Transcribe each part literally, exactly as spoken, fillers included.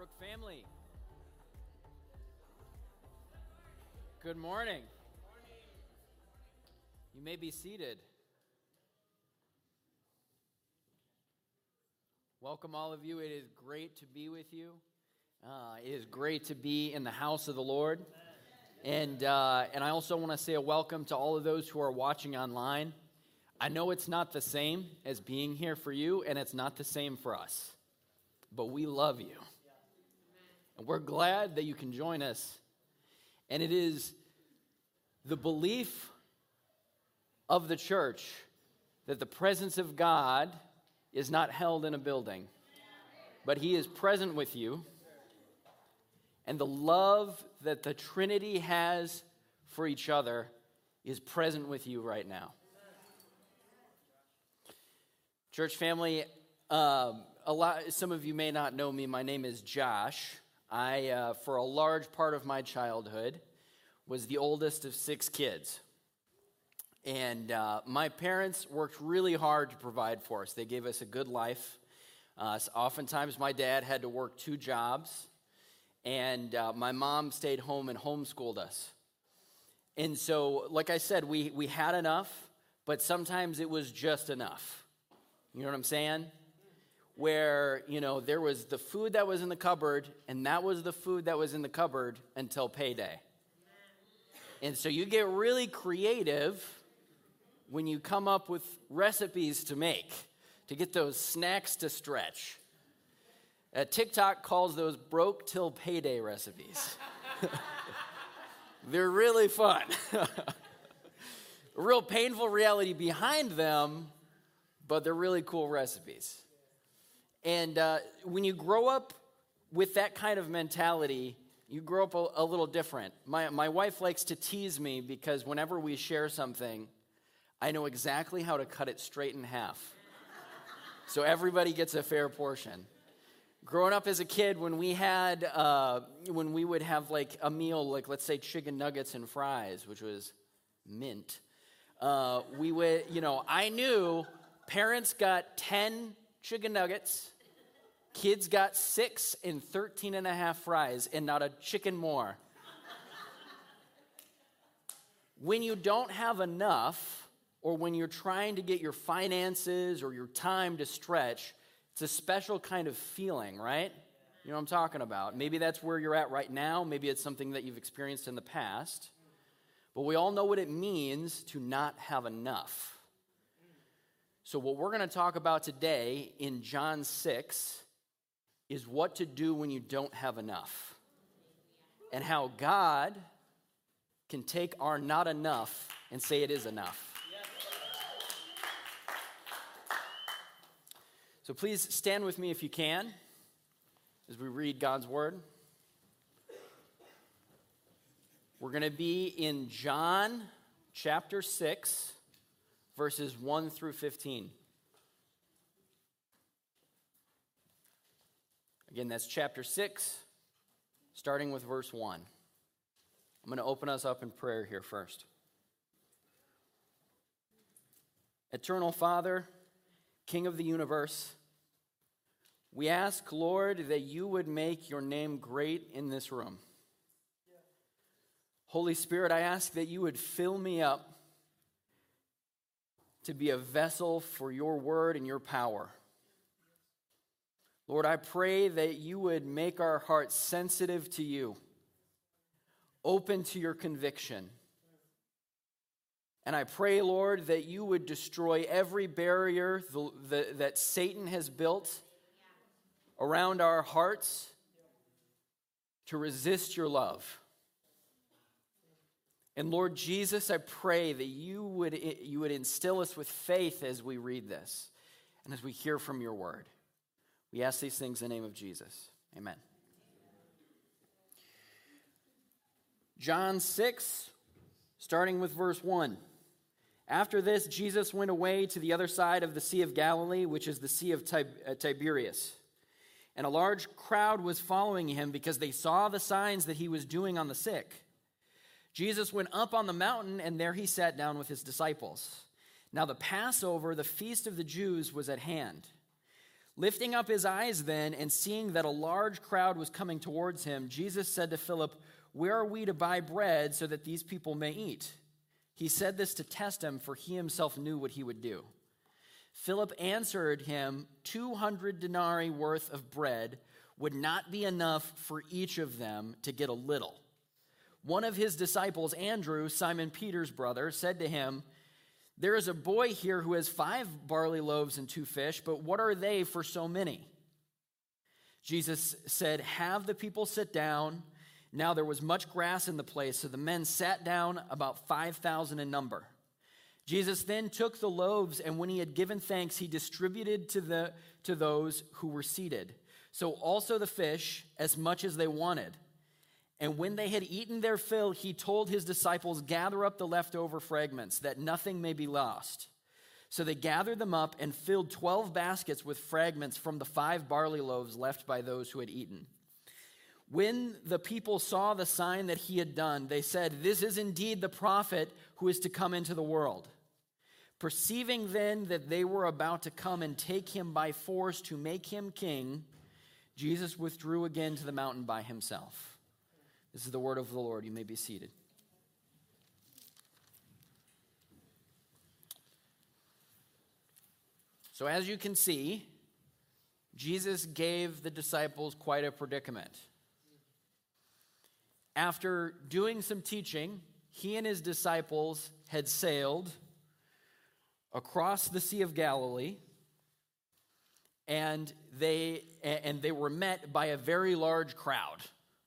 Brook family. Good morning. You may be seated. Welcome all of you. It is great to be with you. Uh, it is great to be in the house of the Lord. And, uh, and I also want to say a welcome to all of those who are watching online. I know it's not the same as being here for you, and it's not the same for us. But we love you. And we're glad that you can join us. And it is the belief of the church that the presence of God is not held in a building, but He is present with you. And the love that the Trinity has for each other is present with you right now. Church family, um, a lot. Some of you may not know me. My name is Josh. I, uh, for a large part of my childhood, was the oldest of six kids. And uh, my parents worked really hard to provide for us. They gave us a good life. Uh, so oftentimes, my dad had to work two jobs, and uh, my mom stayed home and homeschooled us. And so, like I said, we, we had enough, but sometimes it was just enough. You know what I'm saying? Where, you know, there was the food that was in the cupboard, and that was the food that was in the cupboard until payday. And so you get really creative when you come up with recipes to make, to get those snacks to stretch. Uh, TikTok calls those broke till payday recipes. They're really fun. A real painful reality behind them, but they're really cool recipes. And uh, when you grow up with that kind of mentality, you grow up a, a little different. My, my wife likes to tease me because whenever we share something, I know exactly how to cut it straight in half. So everybody gets a fair portion. Growing up as a kid, when we had, uh, when we would have like a meal, like let's say chicken nuggets and fries, which was mint, uh, we would, you know, I knew parents got ten chicken nuggets, kids got six and thirteen and a half fries, and not a chicken more. When you don't have enough, or when you're trying to get your finances or your time to stretch, it's a special kind of feeling, right? You know what I'm talking about. Maybe that's where you're at right now. Maybe it's something that you've experienced in the past. But we all know what it means to not have enough. So what we're going to talk about today in John six is what to do when you don't have enough, and how God can take our not enough and say it is enough. So please stand with me if you can as we read God's word. We're going to be in John chapter six, verses one through fifteen. Again, that's chapter six, starting with verse one. I'm going to open us up in prayer here first. Eternal Father, King of the universe, we ask, Lord, that you would make your name great in this room. Holy Spirit, I ask that you would fill me up to be a vessel for your word and your power. Lord, I pray that you would make our hearts sensitive to you, open to your conviction. And I pray, Lord, that you would destroy every barrier the, the, that Satan has built around our hearts to resist your love. And Lord Jesus, I pray that you would, you would instill us with faith as we read this and as we hear from your word. We ask these things in the name of Jesus. Amen. John six, starting with verse one. After this, Jesus went away to the other side of the Sea of Galilee, which is the Sea of Tib- Tiberias. And a large crowd was following him because they saw the signs that he was doing on the sick. Jesus went up on the mountain, and there he sat down with his disciples. Now the Passover, the feast of the Jews, was at hand. Lifting up his eyes then and seeing that a large crowd was coming towards him, Jesus said to Philip, "Where are we to buy bread so that these people may eat?" He said this to test him, for he himself knew what he would do. Philip answered him, two hundred denarii worth of bread would not be enough for each of them to get a little. One of his disciples, Andrew, Simon Peter's brother, said to him, "There is a boy here who has five barley loaves and two fish, but what are they for so many?" Jesus said, "Have the people sit down." Now there was much grass in the place, so the men sat down, about five thousand in number. Jesus then took the loaves, and when he had given thanks, he distributed to the to those who were seated. So also the fish, as much as they wanted. And when they had eaten their fill, he told his disciples, "Gather up the leftover fragments, that nothing may be lost." So they gathered them up and filled twelve baskets with fragments from the five barley loaves left by those who had eaten. When the people saw the sign that he had done, they said, "This is indeed the prophet who is to come into the world." Perceiving then that they were about to come and take him by force to make him king, Jesus withdrew again to the mountain by himself. This is the word of the Lord. You may be seated. So as you can see, Jesus gave the disciples quite a predicament. After doing some teaching, he and his disciples had sailed across the Sea of Galilee, and they and they were met by a very large crowd.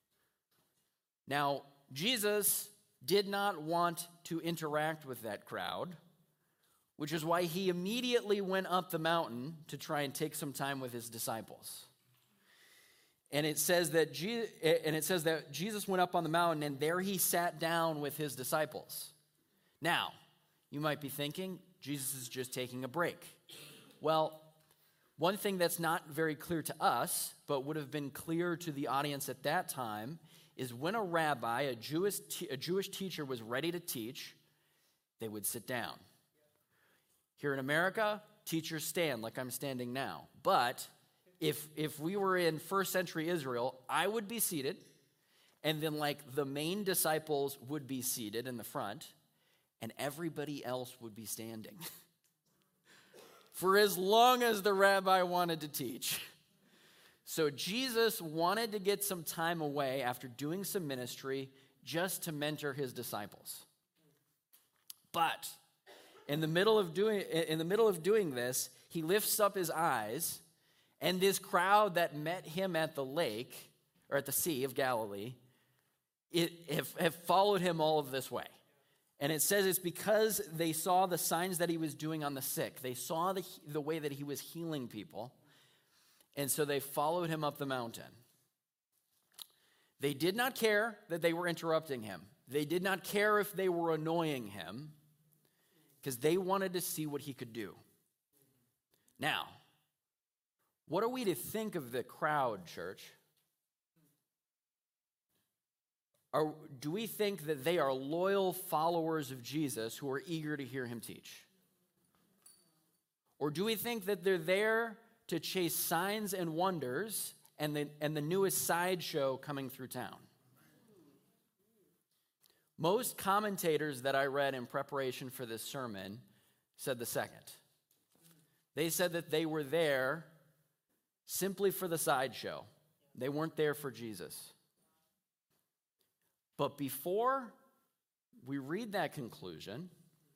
Now, Jesus did not want to interact with that crowd, which is why he immediately went up the mountain to try and take some time with his disciples. And it says that Je- and it says that Jesus went up on the mountain, and there he sat down with his disciples. Now, you might be thinking, Jesus is just taking a break. Well, one thing that's not very clear to us, but would have been clear to the audience at that time, is when a rabbi, a Jewish, te- a Jewish teacher was ready to teach, they would sit down. Here in America, teachers stand like I'm standing now. But if if we were in first century Israel, I would be seated, and then like the main disciples would be seated in the front, and everybody else would be standing for as long as the rabbi wanted to teach. So Jesus wanted to get some time away after doing some ministry just to mentor his disciples. But in the middle of doing in the middle of doing this, he lifts up his eyes, and this crowd that met him at the lake or at the Sea of Galilee, it have, have followed him all of this way. And it says it's because they saw the signs that he was doing on the sick. They saw the, the way that he was healing people. And so they followed him up the mountain. They did not care that they were interrupting him. They did not care if they were annoying him, because they wanted to see what he could do. Now, what are we to think of the crowd, church? Or do we think that they are loyal followers of Jesus who are eager to hear him teach? Or do we think that they're there to chase signs and wonders and the, and the newest sideshow coming through town? Most commentators that I read in preparation for this sermon said the second. They said that they were there simply for the sideshow. They weren't there for Jesus. But before we read that conclusion,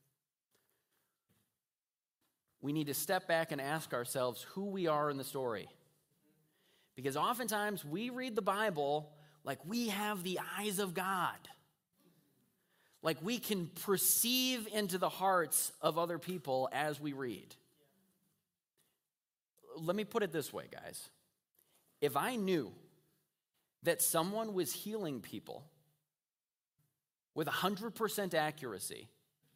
we need to step back and ask ourselves who we are in the story. Because oftentimes we read the Bible like we have the eyes of God. Like we can perceive into the hearts of other people as we read. Let me put it this way, guys. If I knew that someone was healing people with one hundred percent accuracy,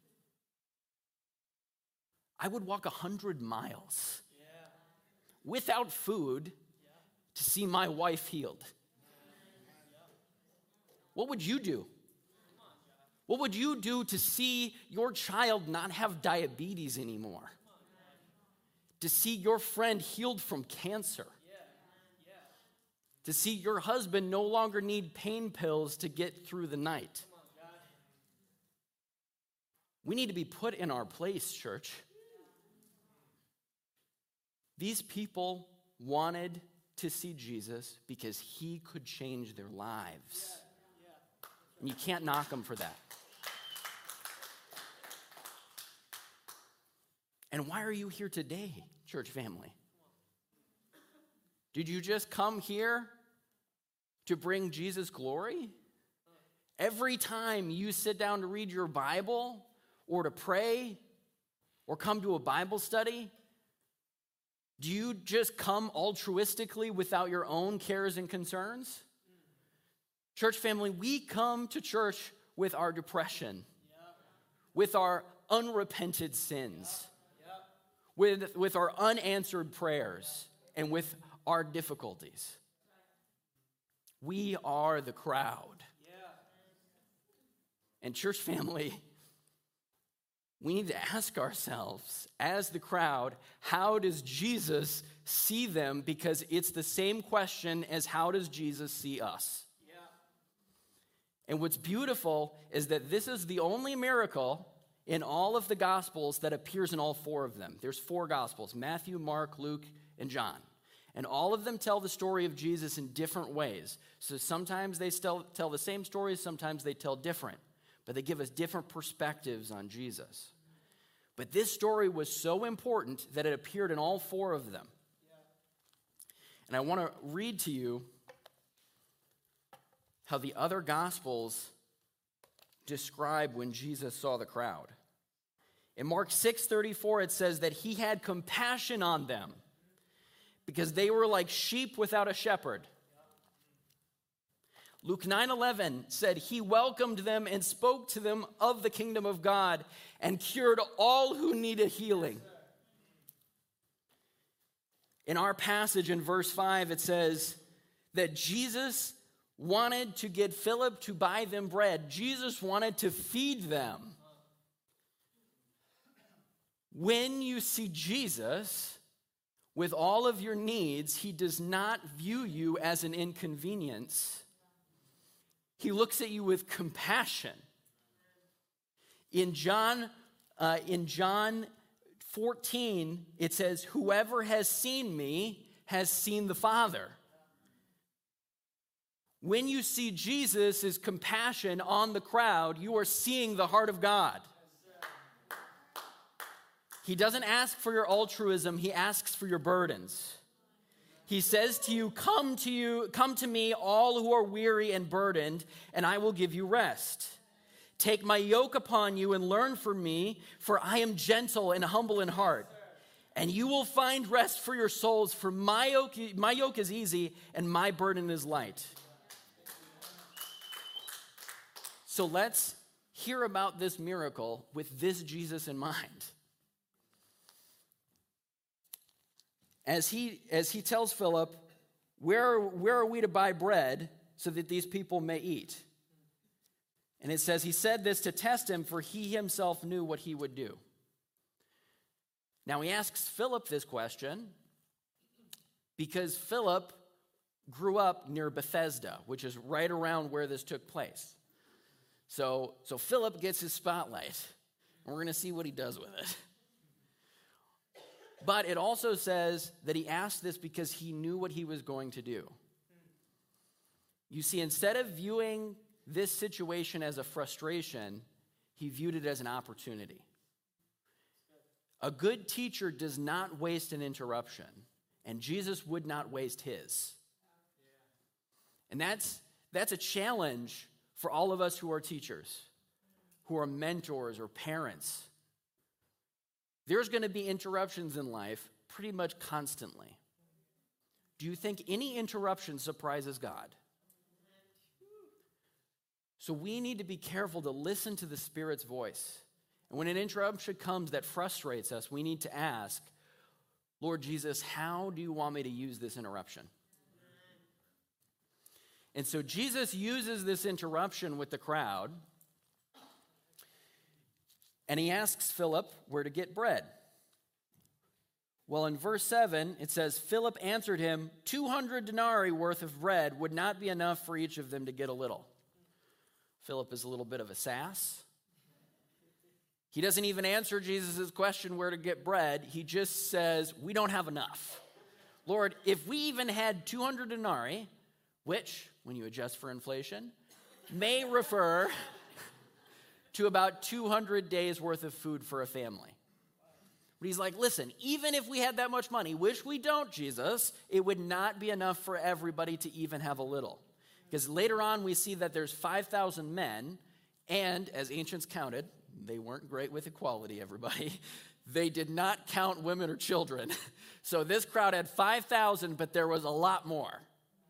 I would walk one hundred miles yeah. without food yeah. to see my wife healed. Yeah. What would you do? What would you do to see your child not have diabetes anymore? to see your friend healed from cancer, to see your husband no longer need pain pills to get through the night. We need to be put in our place, church. These people wanted to see Jesus because he could change their lives. And you can't knock them for that. And why are you here today, church family? Did you just come here to bring Jesus glory? Every time you sit down to read your Bible or to pray or come to a Bible study, do you just come altruistically without your own cares and concerns? Church family, we come to church with our depression, with our unrepented sins, with, with our unanswered prayers, and with our difficulties. We are the crowd. And church family, we need to ask ourselves, as the crowd, how does Jesus see them? Because it's the same question as how does Jesus see us? Yeah. And what's beautiful is that this is the only miracle in all of the Gospels that appears in all four of them. There's four Gospels: Matthew, Mark, Luke, and John. And all of them tell the story of Jesus in different ways. So sometimes they still tell the same stories, sometimes they tell different. But they give us different perspectives on Jesus. But this story was so important that it appeared in all four of them. And I want to read to you how the other Gospels describe when Jesus saw the crowd. In Mark six thirty-four, it says that he had compassion on them because they were like sheep without a shepherd. Luke nine eleven said he welcomed them and spoke to them of the kingdom of God and cured all who needed healing. In our passage in verse five, it says that Jesus wanted to get Philip to buy them bread. Jesus wanted to feed them. When you see Jesus with all of your needs, he does not view you as an inconvenience. He looks at you with compassion. In John, uh, in John fourteen, it says, "Whoever has seen me has seen the Father." When you see Jesus' compassion on the crowd, you are seeing the heart of God. He doesn't ask for your altruism, he asks for your burdens. He says to you, come to you, come to me, all who are weary and burdened, and I will give you rest. Take my yoke upon you and learn from me, for I am gentle and humble in heart. And you will find rest for your souls, for my yoke, my yoke is easy and my burden is light. So let's hear about this miracle with this Jesus in mind. As he, as he tells Philip, where, where are we to buy bread so that these people may eat? And it says he said this to test him, for he himself knew what he would do. Now he asks Philip this question because Philip grew up near Bethesda, which is right around where this took place. So, so Philip gets his spotlight, and we're going to see what he does with it. But it also says that he asked this because he knew what he was going to do. You see, instead of viewing this situation as a frustration, he viewed it as an opportunity. A good teacher does not waste an interruption, and Jesus would not waste his. And that's, that's a challenge for all of us who are teachers, who are mentors or parents. There's going to be interruptions in life pretty much constantly. Do you think any interruption surprises God? So we need to be careful to listen to the Spirit's voice. And when an interruption comes that frustrates us, we need to ask, Lord Jesus, how do you want me to use this interruption? And so Jesus uses this interruption with the crowd, and he asks Philip where to get bread. Well, in verse seven, it says, Philip answered him, two hundred denarii worth of bread would not be enough for each of them to get a little. Philip is a little bit of a sass. He doesn't even answer Jesus' question where to get bread. He just says, we don't have enough. Lord, if we even had two hundred denarii, which, when you adjust for inflation, may refer to about two hundred days worth of food for a family. But he's like, listen, even if we had that much money, which we don't, Jesus, it would not be enough for everybody to even have a little. Because later on we see that there's five thousand men, and as ancients counted, they weren't great with equality, everybody. They did not count women or children. So this crowd had five thousand, but there was a lot more.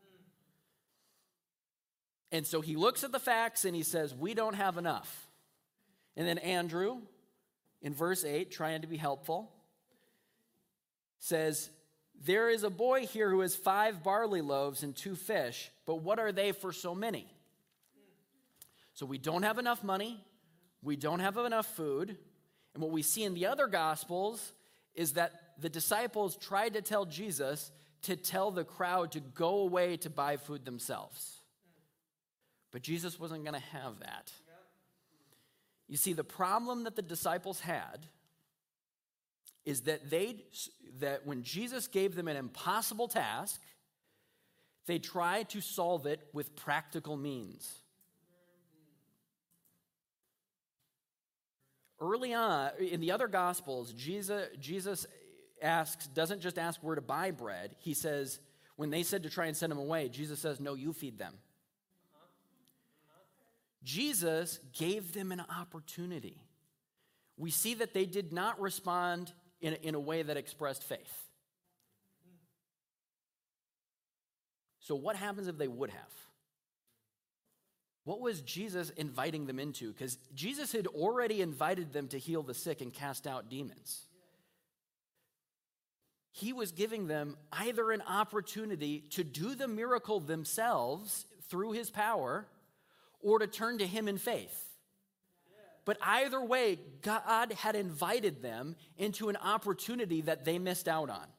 And so he looks at the facts and he says, we don't have enough. And then Andrew, in verse eight, trying to be helpful, says, there is a boy here who has five barley loaves and two fish, but what are they for so many? So we don't have enough money. We don't have enough food. And what we see in the other Gospels is that the disciples tried to tell Jesus to tell the crowd to go away to buy food themselves. But Jesus wasn't going to have that. You see, the problem that the disciples had is that they that when Jesus gave them an impossible task, they tried to solve it with practical means. Early on, in the other Gospels, Jesus, Jesus asks, doesn't just ask where to buy bread. He says, when they said to try and send him away, Jesus says, no, you feed them. Jesus gave them an opportunity. We see that they did not respond in a, in a way that expressed faith. So what happens if they would have? What was Jesus inviting them into? Because Jesus had already invited them to heal the sick and cast out demons. He was giving them either an opportunity to do the miracle themselves through his power, or to turn to him in faith. But either way, God had invited them into an opportunity that they missed out on.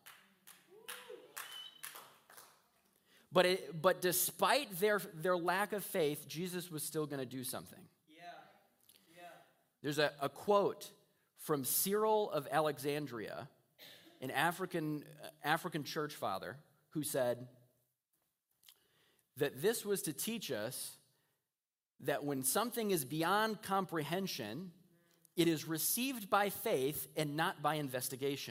But it, but despite their, their lack of faith, Jesus was still going to do something. Yeah. Yeah. There's a, a quote from Cyril of Alexandria, an African, African church father, who said that this was to teach us that when something is beyond comprehension, it is received by faith and not by investigation.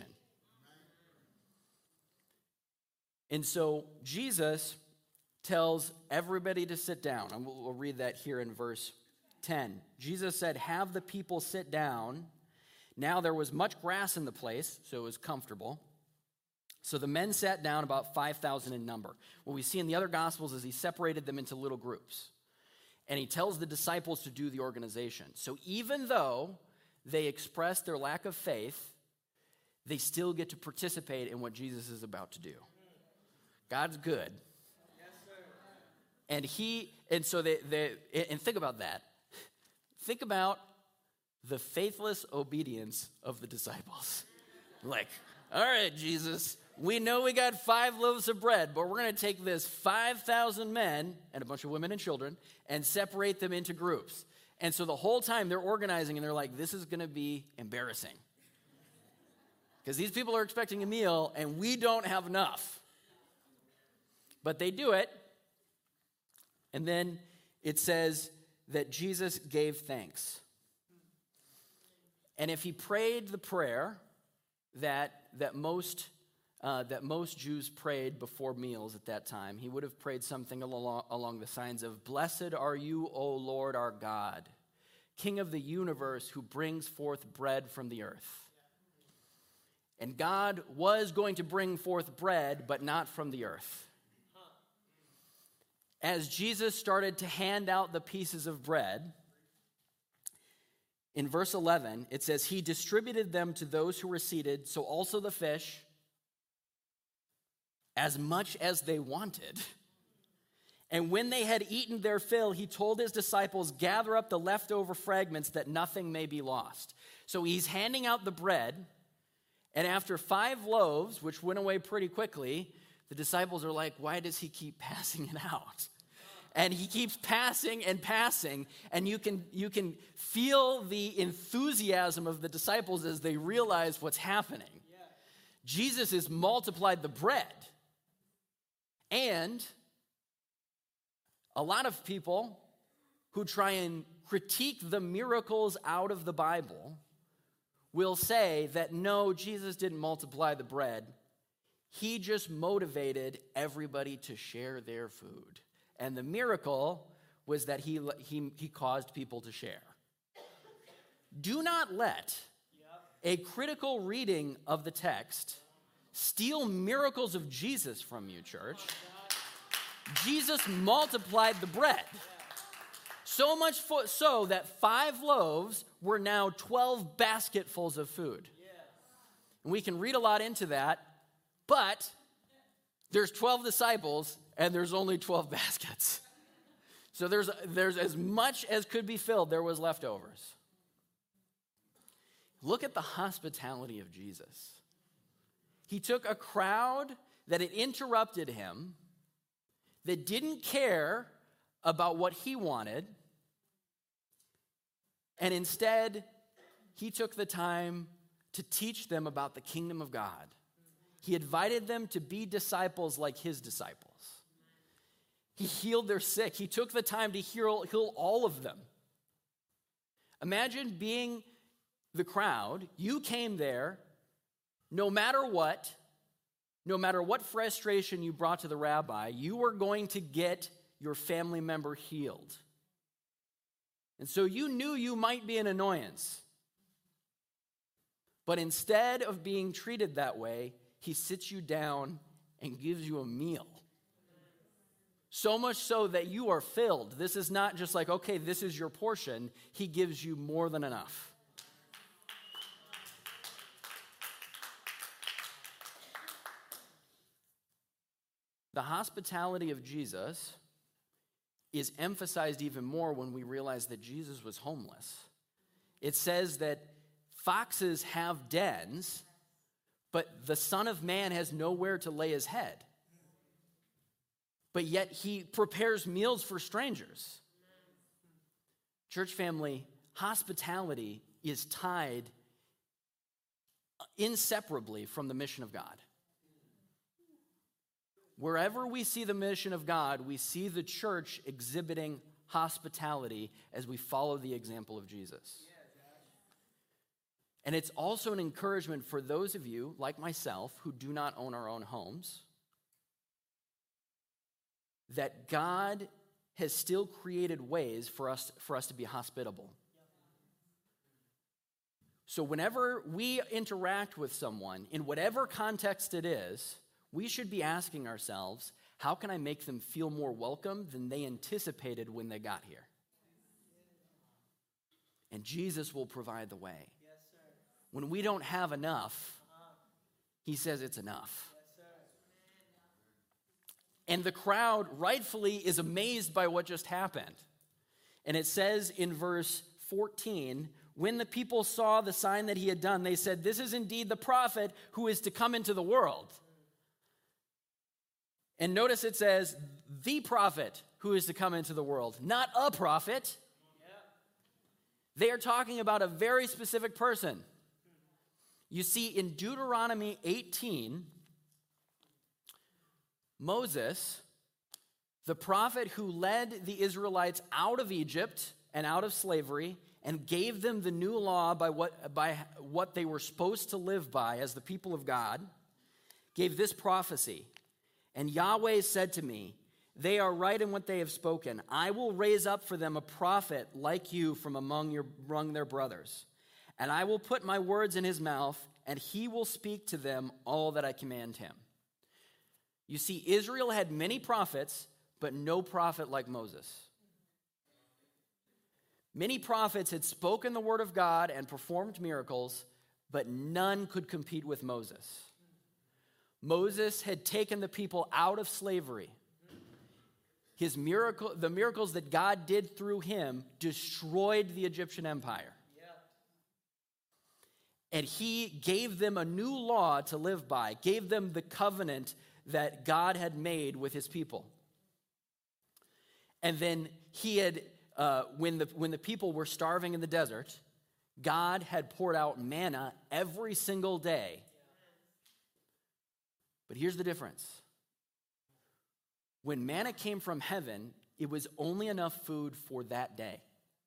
And so Jesus tells everybody to sit down. And we'll read that here in verse ten. Jesus said, have the people sit down. Now there was much grass in the place, so it was comfortable. So the men sat down, about five thousand in number. What we see in the other Gospels is he separated them into little groups. And he tells the disciples to do the organization. So even though they express their lack of faith, they still get to participate in what Jesus is about to do. God's good. Yes, sir. And he, and so they, they, and think about that. Think about the faithless obedience of the disciples. Like, all right, Jesus, we know we got five loaves of bread, but we're going to take this five thousand men and a bunch of women and children and separate them into groups. And so the whole time they're organizing and they're like, this is going to be embarrassing. Because these people are expecting a meal and we don't have enough. But they do it. And then it says that Jesus gave thanks. And if he prayed the prayer that, that most Uh, that most Jews prayed before meals at that time, he would have prayed something along, along the signs of, blessed are you, O Lord our God, King of the universe, who brings forth bread from the earth. And God was going to bring forth bread, but not from the earth. As Jesus started to hand out the pieces of bread, in verse eleven, it says, he distributed them to those who were seated, so also the fish, as much as they wanted. And when they had eaten their fill, he told his disciples, gather up the leftover fragments that nothing may be lost. So he's handing out the bread, And after five loaves, which went away pretty quickly, the disciples are like, why does he keep passing it out? And he keeps passing and passing, and you can, you can feel the enthusiasm of the disciples as they realize what's happening. Yeah. Jesus has multiplied the bread. And a lot of people who try and critique the miracles out of the Bible will say that no, Jesus didn't multiply the bread. He just motivated everybody to share their food. And the miracle was that he, he, he caused people to share. Do not let a critical reading of the text steal miracles of Jesus from you, church. Jesus multiplied the bread. So much so that five loaves were now twelve basketfuls of food. And we can read a lot into that, but there's twelve disciples and there's only twelve baskets. So there's, there's as much as could be filled, there was leftovers. Look at the hospitality of Jesus. He took a crowd that had interrupted him, that didn't care about what he wanted, and instead, he took the time to teach them about the kingdom of God. He invited them to be disciples like his disciples. He healed their sick. He took the time to heal, heal all of them. Imagine being the crowd. You came there, no matter what, no matter what frustration you brought to the rabbi, you were going to get your family member healed. And so you knew you might be an annoyance. But instead of being treated that way, he sits you down and gives you a meal. So much so that you are filled. This is not just like, okay, this is your portion. He gives you more than enough. The hospitality of Jesus is emphasized even more when we realize that Jesus was homeless. It says that foxes have dens, but the Son of Man has nowhere to lay his head. But yet he prepares meals for strangers. Church family, hospitality is tied inseparably from the mission of God. Wherever we see the mission of God, we see the church exhibiting hospitality as we follow the example of Jesus. And it's also an encouragement for those of you, like myself, who do not own our own homes, that God has still created ways for us, for us to be hospitable. So whenever we interact with someone, in whatever context it is, we should be asking ourselves, how can I make them feel more welcome than they anticipated when they got here? And Jesus will provide the way. Yes, sir. When we don't have enough, he says it's enough. Yes, sir. And the crowd rightfully is amazed by what just happened. And it says in verse fourteen, when the people saw the sign that he had done, they said, this is indeed the prophet who is to come into the world. And notice it says, the prophet who is to come into the world, not a prophet. Yeah. They are talking about a very specific person. You see, in Deuteronomy eighteen, Moses, the prophet who led the Israelites out of Egypt and out of slavery and gave them the new law by what, by what they were supposed to live by as the people of God, gave this prophecy. And Yahweh said to me, they are right in what they have spoken. I will raise up for them a prophet like you from among, your, among their brothers. And I will put my words in his mouth, and he will speak to them all that I command him. You see, Israel had many prophets, but no prophet like Moses. Many prophets had spoken the word of God and performed miracles, but none could compete with Moses. Moses had taken the people out of slavery. His miracle, the miracles that God did through him destroyed the Egyptian empire. And he gave them a new law to live by, gave them the covenant that God had made with his people. And then he had, uh, when, the, when the people were starving in the desert, God had poured out manna every single day. But here's the difference. When manna came from heaven, it was only enough food for that day.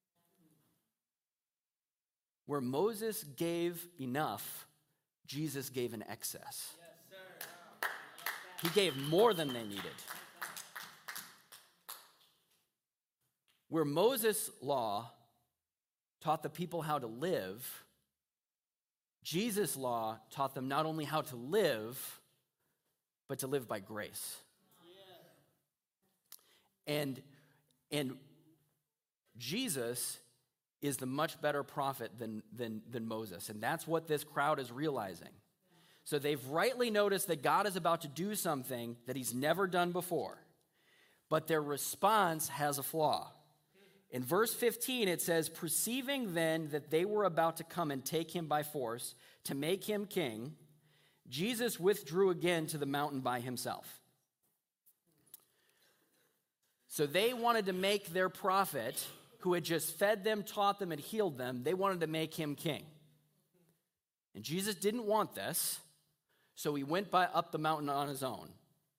Where Moses gave enough, Jesus gave an excess. He gave more than they needed. Where Moses' law taught the people how to live, Jesus' law taught them not only how to live, but to live by grace. And, and Jesus is the much better prophet than, than, than Moses. And that's what this crowd is realizing. So they've rightly noticed that God is about to do something that he's never done before. But their response has a flaw. In verse fifteen, it says, perceiving then that they were about to come and take him by force to make him king, Jesus withdrew again to the mountain by himself. So they wanted to make their prophet, who had just fed them, taught them, and healed them, they wanted to make him king. And Jesus didn't want this, so he went by up the mountain on his own.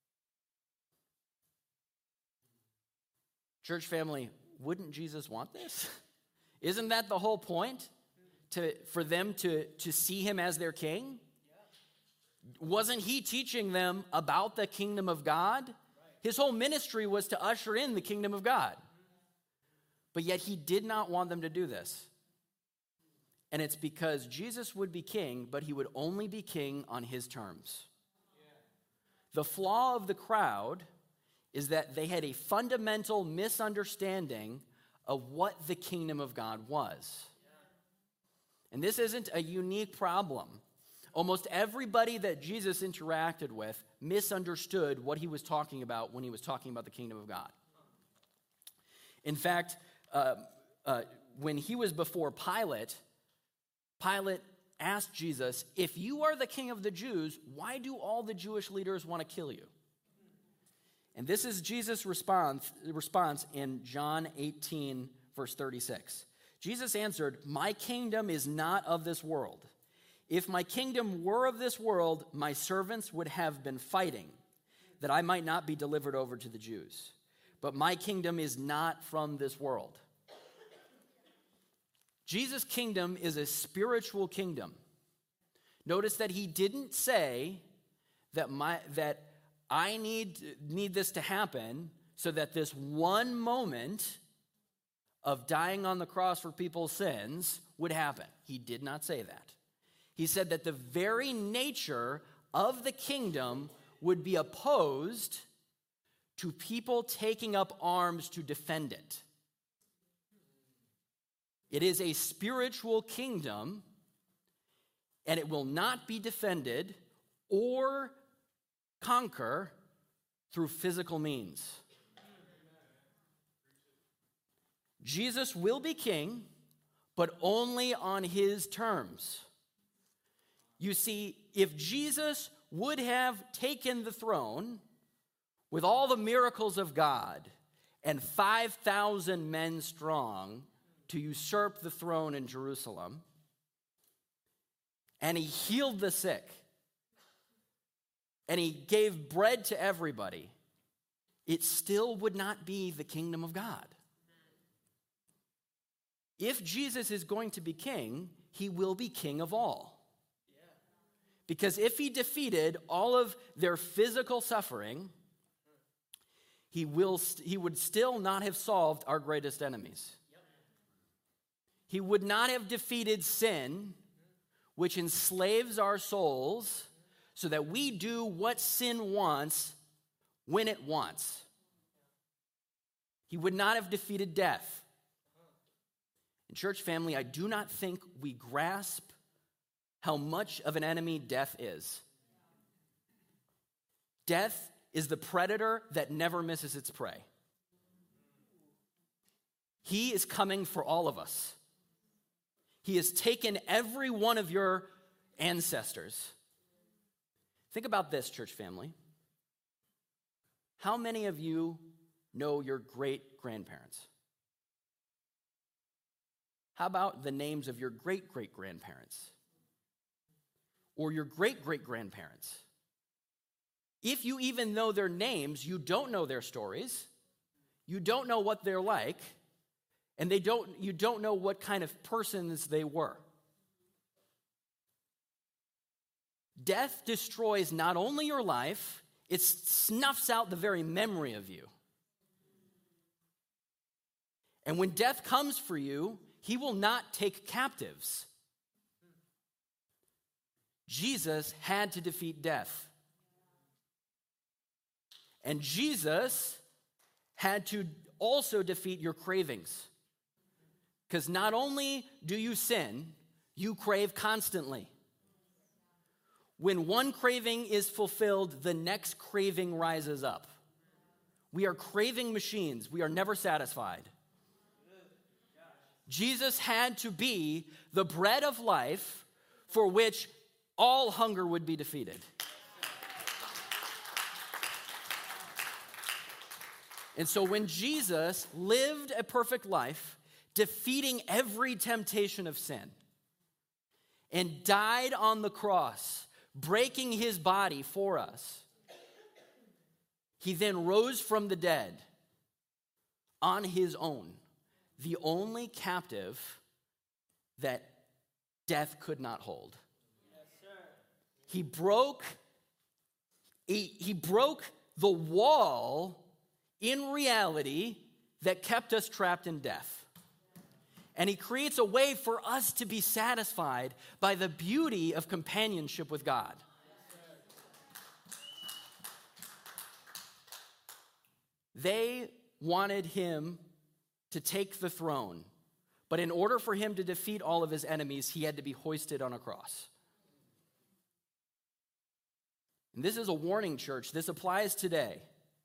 Church family, wouldn't Jesus want this? Isn't that the whole point? To, for them to, to see him as their king? Wasn't he teaching them about the kingdom of God? His whole ministry was to usher in the kingdom of God. But yet he did not want them to do this. And it's because Jesus would be king, but he would only be king on his terms. The flaw of the crowd is that they had a fundamental misunderstanding of what the kingdom of God was. And this isn't a unique problem. Almost everybody that Jesus interacted with misunderstood what he was talking about when he was talking about the kingdom of God. In fact, uh, uh, when he was before Pilate, Pilate asked Jesus, if you are the king of the Jews, why do all the Jewish leaders want to kill you? And this is Jesus' response, response in John eighteen, verse thirty-six. Jesus answered, my kingdom is not of this world. If my kingdom were of this world, my servants would have been fighting, that I might not be delivered over to the Jews. But my kingdom is not from this world. Jesus' kingdom is a spiritual kingdom. Notice that he didn't say that my that I need, need this to happen so that this one moment of dying on the cross for people's sins would happen. He did not say that. He said that the very nature of the kingdom would be opposed to people taking up arms to defend it. It is a spiritual kingdom, and it will not be defended or conquer through physical means. Jesus will be king, but only on his terms. You see, if Jesus would have taken the throne with all the miracles of God and five thousand men strong to usurp the throne in Jerusalem, and he healed the sick, and he gave bread to everybody, it still would not be the kingdom of God. If Jesus is going to be king, he will be king of all. Because if he defeated all of their physical suffering, he will he would still not have solved our greatest enemies. He would not have defeated sin, which enslaves our souls, so that we do what sin wants when it wants. He would not have defeated death. In church family, I do not think we grasp how much of an enemy death is. Death is the predator that never misses its prey. He is coming for all of us. He has taken every one of your ancestors. Think about this, church family. How many of you know your great-grandparents? How about the names of your great-great-grandparents? Or your great-great-grandparents? If you even know their names, you don't know their stories. You don't know what they're like. And they don't, you don't know what kind of persons they were. Death destroys not only your life, it snuffs out the very memory of you. And when death comes for you, he will not take captives. Jesus had to defeat death. And Jesus had to also defeat your cravings. Because not only do you sin, you crave constantly. When one craving is fulfilled, the next craving rises up. We are craving machines. We are never satisfied. Jesus had to be the bread of life for which all hunger would be defeated. And so when Jesus lived a perfect life, defeating every temptation of sin, and died on the cross, breaking his body for us, he then rose from the dead on his own, the only captive that death could not hold. Yes, sir. He broke, he, he broke the wall in reality that kept us trapped in death. And he creates a way for us to be satisfied by the beauty of companionship with God. They wanted him to take the throne, but in order for him to defeat all of his enemies, he had to be hoisted on a cross. And this is a warning, church. This applies today.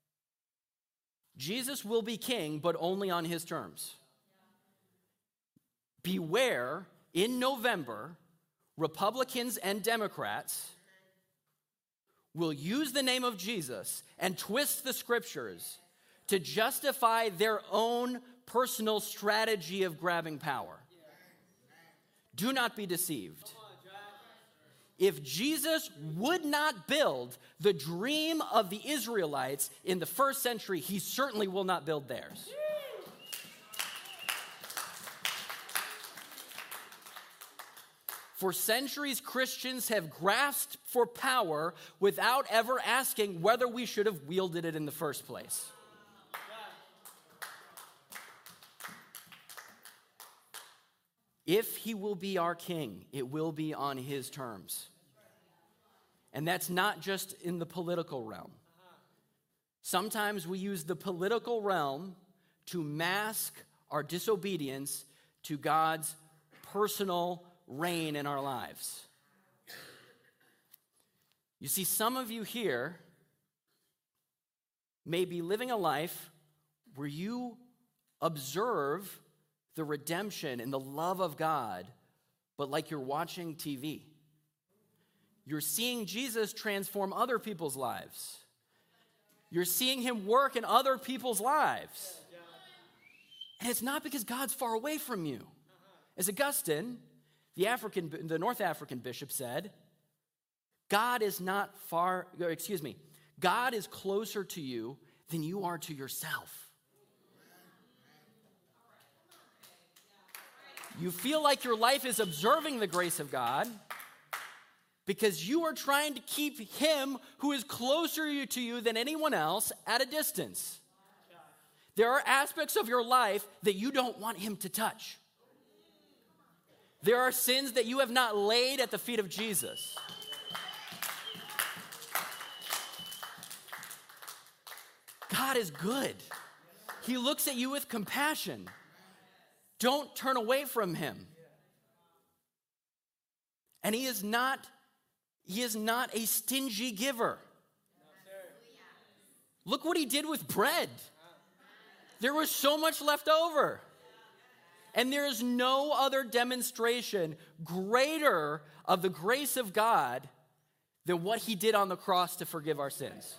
Jesus will be king, but only on his terms. Beware, in November, Republicans and Democrats will use the name of Jesus and twist the scriptures to justify their own personal strategy of grabbing power. Do not be deceived. If Jesus would not build the dream of the Israelites in the first century, he certainly will not build theirs. For centuries, Christians have grasped for power without ever asking whether we should have wielded it in the first place. If he will be our king, it will be on his terms. And that's not just in the political realm. Sometimes we use the political realm to mask our disobedience to God's personal reign in our lives. You see, some of you here may be living a life where you observe the redemption and the love of God, but like you're watching T V. You're seeing Jesus transform other people's lives. You're seeing him work in other people's lives. And it's not because God's far away from you. As Augustine, the African, the North African bishop said, God is not far, excuse me, God is closer to you than you are to yourself. You feel like your life is observing the grace of God because you are trying to keep him who is closer to you than anyone else at a distance. There are aspects of your life that you don't want him to touch. There are sins that you have not laid at the feet of Jesus. God is good. He looks at you with compassion. Don't turn away from him. And he is not, he is not a stingy giver. Look what he did with bread. There was so much left over. And there is no other demonstration greater of the grace of God than what he did on the cross to forgive our sins.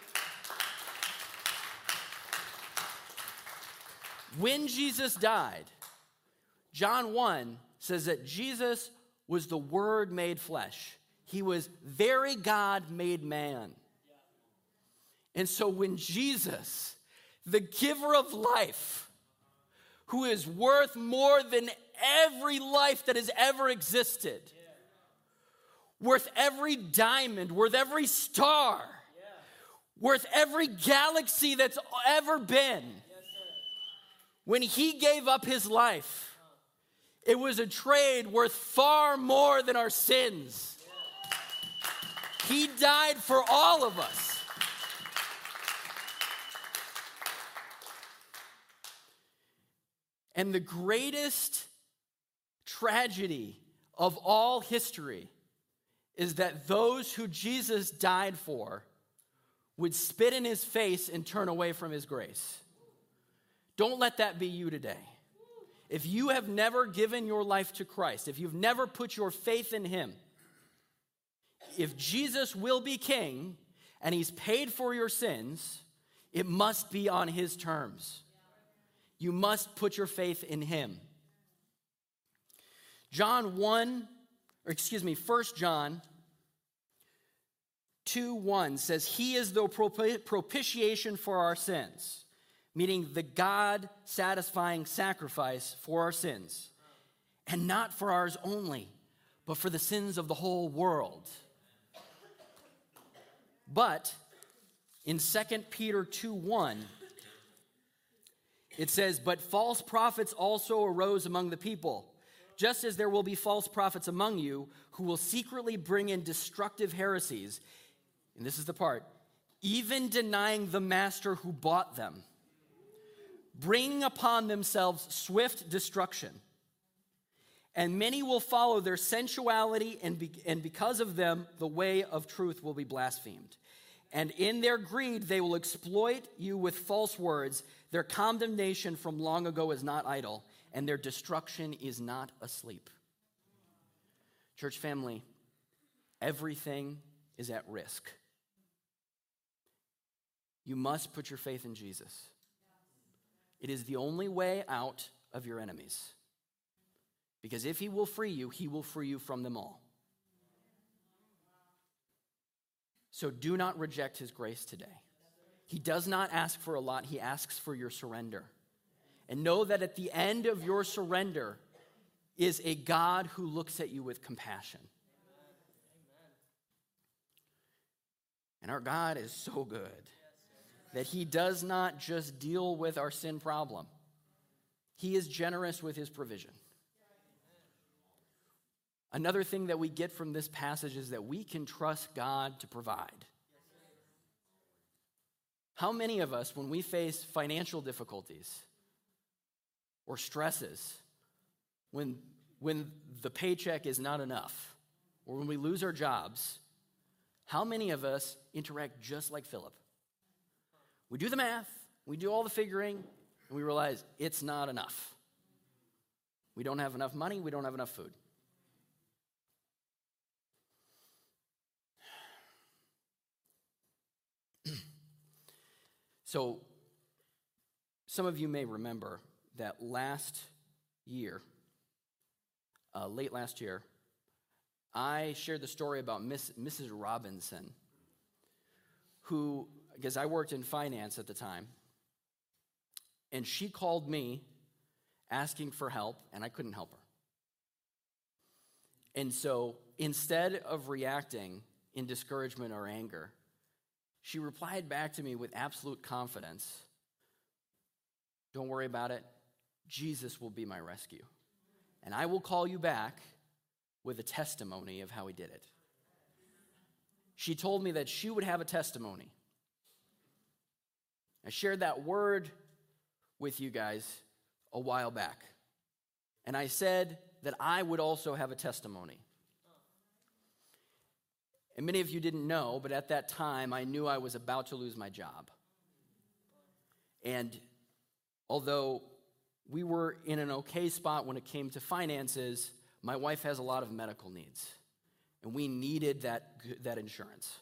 When Jesus died, John one says that Jesus was the Word made flesh. He was very God made man. And so when Jesus, the giver of life, who is worth more than every life that has ever existed, worth every diamond, worth every star, worth every galaxy that's ever been, when he gave up his life, it was a trade worth far more than our sins. He died for all of us. And the greatest tragedy of all history is that those who Jesus died for would spit in his face and turn away from his grace. Don't let that be you today. If you have never given your life to Christ, if you've never put your faith in him, if Jesus will be king and he's paid for your sins, it must be on his terms. You must put your faith in him. John one, or excuse me, First John two one says, he is the propitiation for our sins, meaning the God-satisfying sacrifice for our sins, and not for ours only, but for the sins of the whole world. But in Second Peter two one, it says, but false prophets also arose among the people, just as there will be false prophets among you who will secretly bring in destructive heresies. And this is the part, even denying the master who bought them, bringing upon themselves swift destruction. And many will follow their sensuality, and, be, and because of them, the way of truth will be blasphemed. And in their greed, they will exploit you with false words. Their condemnation from long ago is not idle, and their destruction is not asleep. Church family, everything is at risk. You must put your faith in Jesus. It is the only way out of your enemies. Because if he will free you, he will free you from them all. So do not reject his grace today. He does not ask for a lot. He asks for your surrender. And know that at the end of your surrender is a God who looks at you with compassion. And our God is so good that he does not just deal with our sin problem. He is generous with his provision. Another thing that we get from this passage is that we can trust God to provide. How many of us, when we face financial difficulties or stresses, when, when the paycheck is not enough, or when we lose our jobs, how many of us interact just like Philip? We do the math, we do all the figuring, and we realize it's not enough. We don't have enough money, we don't have enough food. So, some of you may remember that last year, uh, late last year, I shared the story about Miss, Missus Robinson, who, because I worked in finance at the time, and she called me asking for help, and I couldn't help her. And so, instead of reacting in discouragement or anger, she replied back to me with absolute confidence, don't worry about it, Jesus will be my rescue. And I will call you back with a testimony of how he did it. She told me that she would have a testimony. I shared that word with you guys a while back. And I said that I would also have a testimony. And many of you didn't know, but at that time, I knew I was about to lose my job. And although we were in an okay spot when it came to finances. My wife has a lot of medical needs, and we needed that, that insurance.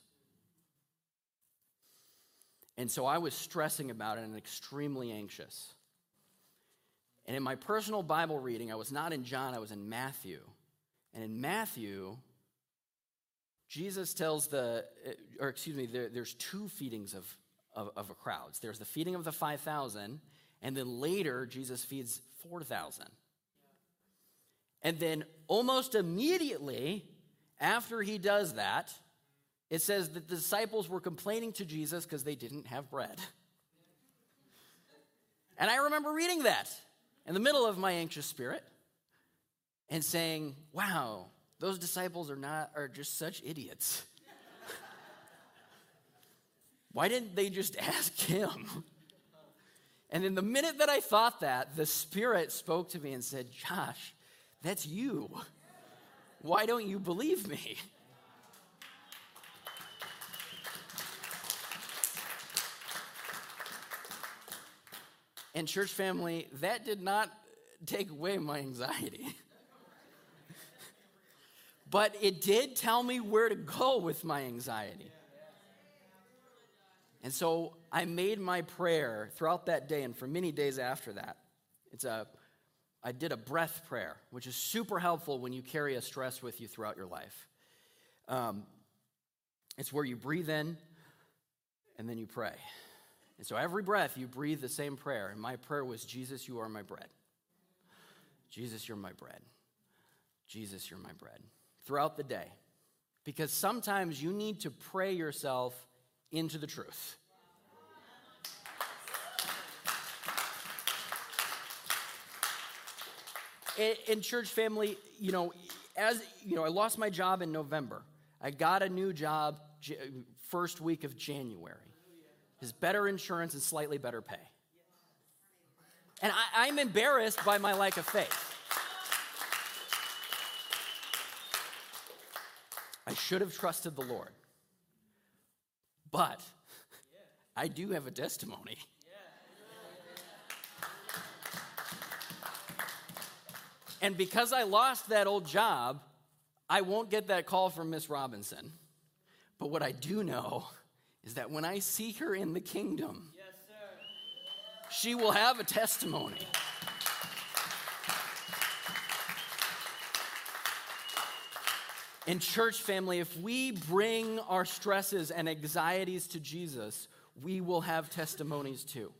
And so I was stressing about it and extremely anxious. And in my personal Bible reading, I was not in John, I was in Matthew. And in Matthew, Jesus tells the, or excuse me, there, there's two feedings of, of, of a crowds. There's the feeding of the five thousand, and then later, Jesus feeds four thousand. And then almost immediately after he does that, it says that the disciples were complaining to Jesus because they didn't have bread. And I remember reading that in the middle of my anxious spirit and saying, wow, those disciples are not are just such idiots. Why didn't they just ask him? And then the minute that I thought that, the Spirit spoke to me and said, Josh, that's you. Why don't you believe me? And church family, that did not take away my anxiety. But it did tell me where to go with my anxiety. And so I made my prayer throughout that day and for many days after that. It's a, I did a breath prayer, which is super helpful when you carry a stress with you throughout your life. Um, it's where you breathe in and then you pray. And so every breath you breathe the same prayer. And my prayer was, Jesus, you are my bread. Jesus, you're my bread. Jesus, you're my bread. Throughout the day. Because sometimes you need to pray yourself into the truth. In church family, you know, as you know, I lost my job in November. I got a new job first week of January. It's better insurance and slightly better pay. And I, I'm embarrassed by my lack of faith. I should have trusted the Lord. But I do have a testimony. And because I lost that old job, I won't get that call from Miss Robinson. But what I do know is that when I see her in the kingdom, yes, sir, she will have a testimony. In church family, if we bring our stresses and anxieties to Jesus, we will have testimonies too.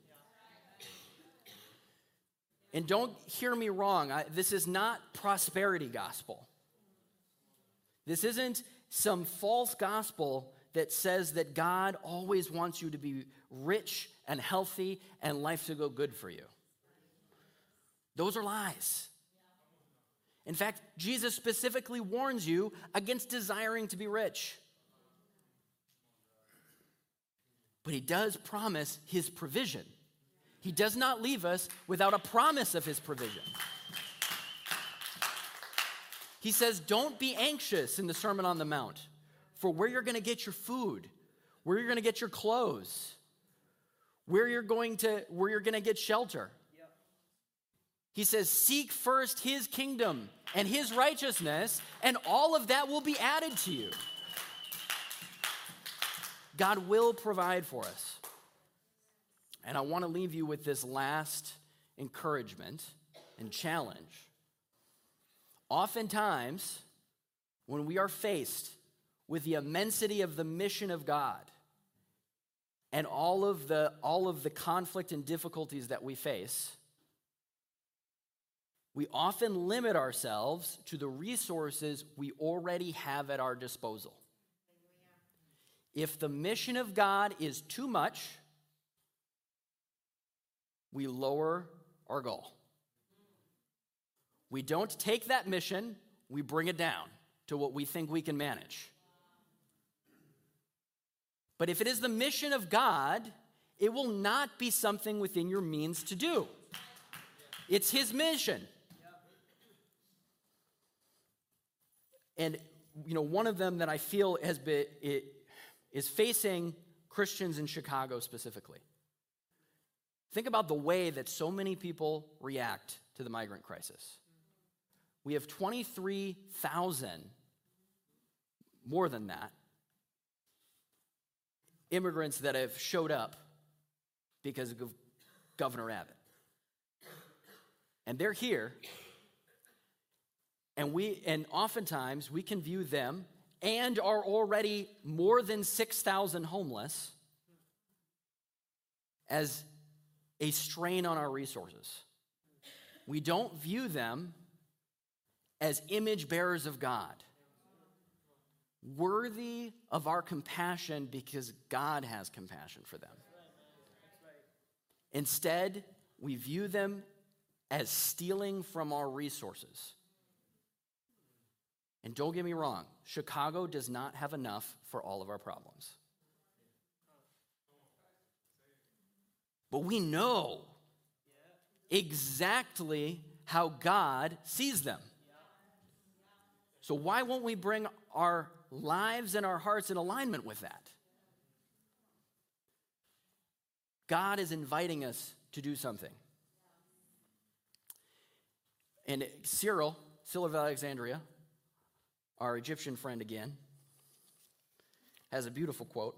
And don't hear me wrong, I, this is not prosperity gospel. This isn't some false gospel that says that God always wants you to be rich and healthy and life to go good for you. Those are lies. In fact, Jesus specifically warns you against desiring to be rich. But he does promise his provision. He does not leave us without a promise of his provision. He says, don't be anxious in the Sermon on the Mount for where you're going to get your food, where you're going to get your clothes, where you're going to where you're going to get shelter. Yep. He says, seek first his kingdom and his righteousness, and all of that will be added to you. God will provide for us. And I want to leave you with this last encouragement and challenge. Oftentimes, when we are faced with the immensity of the mission of God and all of the, all of the conflict and difficulties that we face, we often limit ourselves to the resources we already have at our disposal. If the mission of God is too much, we lower our goal. We don't take that mission, we bring it down to what we think we can manage. But if it is the mission of God, it will not be something within your means to do. It's his mission. And, you know, one of them that I feel has been, it, is facing Christians in Chicago specifically. Think about the way that so many people react to the migrant crisis. We have twenty-three thousand, more than that, immigrants that have showed up because of Governor Abbott. And they're here, and we and oftentimes we can view them and are already more than six thousand homeless as a strain on our resources. We don't view them as image bearers of God, worthy of our compassion because God has compassion for them. Instead, we view them as stealing from our resources. And don't get me wrong, Chicago does not have enough for all of our problems. But we know exactly how God sees them. So why won't we bring our lives and our hearts in alignment with that? God is inviting us to do something. And Cyril, Cyril of Alexandria, our Egyptian friend again, has a beautiful quote.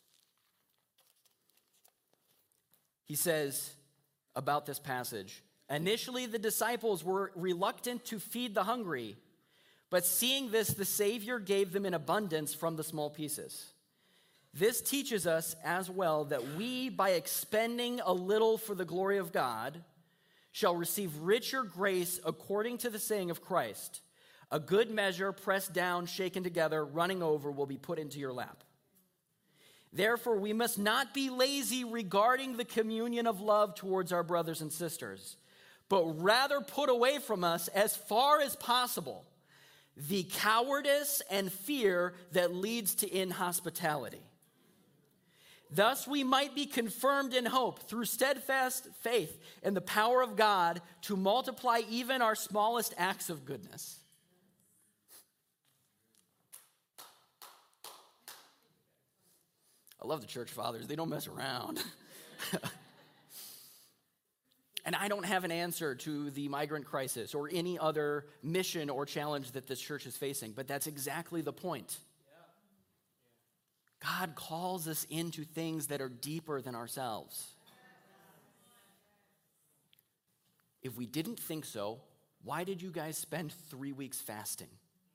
He says about this passage, initially the disciples were reluctant to feed the hungry, but seeing this, the Savior gave them in abundance from the small pieces. This teaches us as well that we, by expending a little for the glory of God, shall receive richer grace according to the saying of Christ. A good measure, pressed down, shaken together, running over, will be put into your lap. Therefore, we must not be lazy regarding the communion of love towards our brothers and sisters, but rather put away from us, as far as possible, the cowardice and fear that leads to inhospitality. Thus we might be confirmed in hope through steadfast faith in the power of God to multiply even our smallest acts of goodness. I love the church fathers. They don't mess around. And I don't have an answer to the migrant crisis or any other mission or challenge that this church is facing, but that's exactly the point. God calls us into things that are deeper than ourselves. If we didn't think so, why did you guys spend three weeks fasting?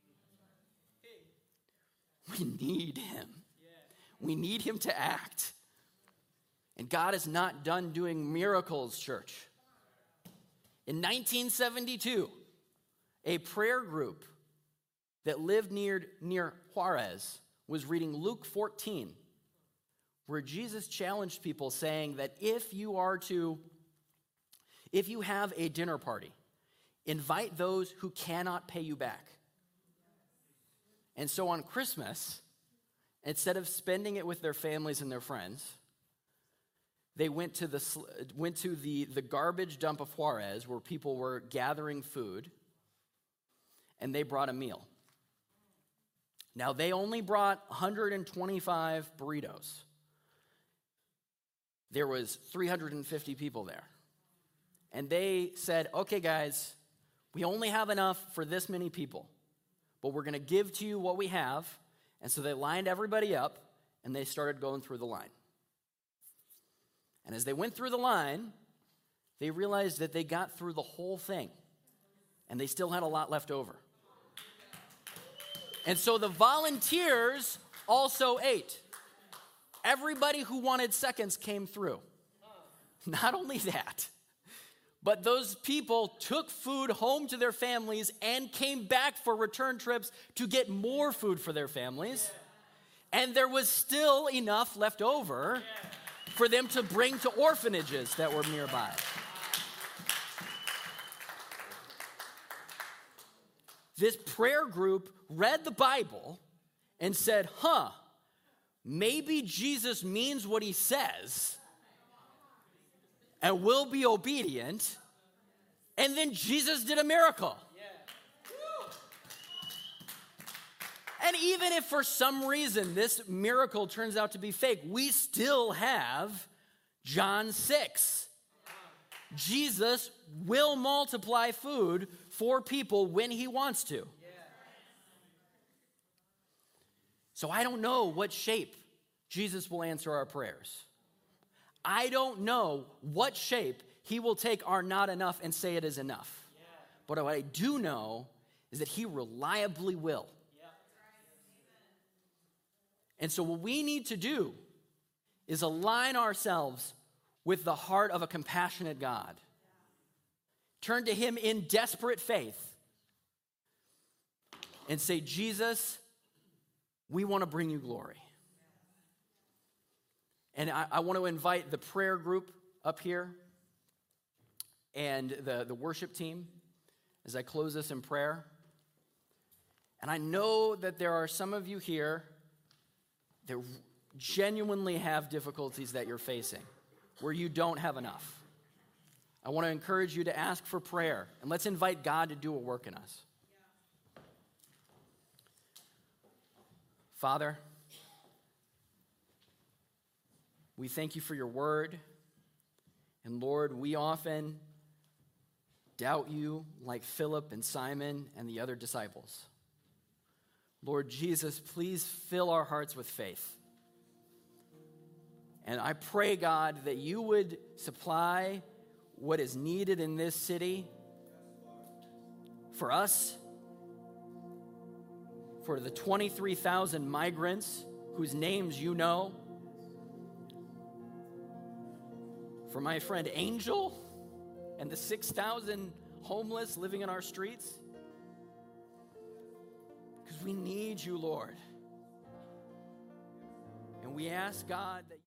We need him. We need him to act. And God is not done doing miracles, church. In nineteen seventy-two, a prayer group that lived near, near Juarez was reading Luke fourteen, where Jesus challenged people saying that if you are to, if you have a dinner party, invite those who cannot pay you back. And so on Christmas, instead of spending it with their families and their friends, they went to the went to the, the garbage dump of Juarez where people were gathering food, and they brought a meal. Now, they only brought one hundred twenty-five burritos. There was three hundred fifty people there. And they said, okay, guys, we only have enough for this many people, but we're going to give to you what we have. And so they lined everybody up, and they started going through the line. And as they went through the line, they realized that they got through the whole thing, and they still had a lot left over. And so the volunteers also ate. Everybody who wanted seconds came through. Not only that, but those people took food home to their families and came back for return trips to get more food for their families. And there was still enough left over for them to bring to orphanages that were nearby. This prayer group read the Bible and said, huh, maybe Jesus means what he says and will be obedient. And then Jesus did a miracle. And even if for some reason this miracle turns out to be fake, we still have John six Jesus will multiply food for people when he wants to. So I don't know what shape Jesus will answer our prayers. I don't know what shape he will take our not enough and say it is enough. But what I do know is that he reliably will. And so what we need to do is align ourselves with the heart of a compassionate God. Turn to him in desperate faith and say, Jesus, we want to bring you glory. And I, I want to invite the prayer group up here and the, the worship team as I close this in prayer. And I know that there are some of you here that genuinely have difficulties that you're facing, where you don't have enough. I want to encourage you to ask for prayer, and let's invite God to do a work in us. Father, we thank you for your word. And Lord, we often doubt you like Philip and Simon and the other disciples. Lord Jesus, please fill our hearts with faith. And I pray, God, that you would supply what is needed in this city for us, for the twenty-three thousand migrants whose names you know, for my friend Angel and the six thousand homeless living in our streets. Because we need you, Lord. And we ask, God, that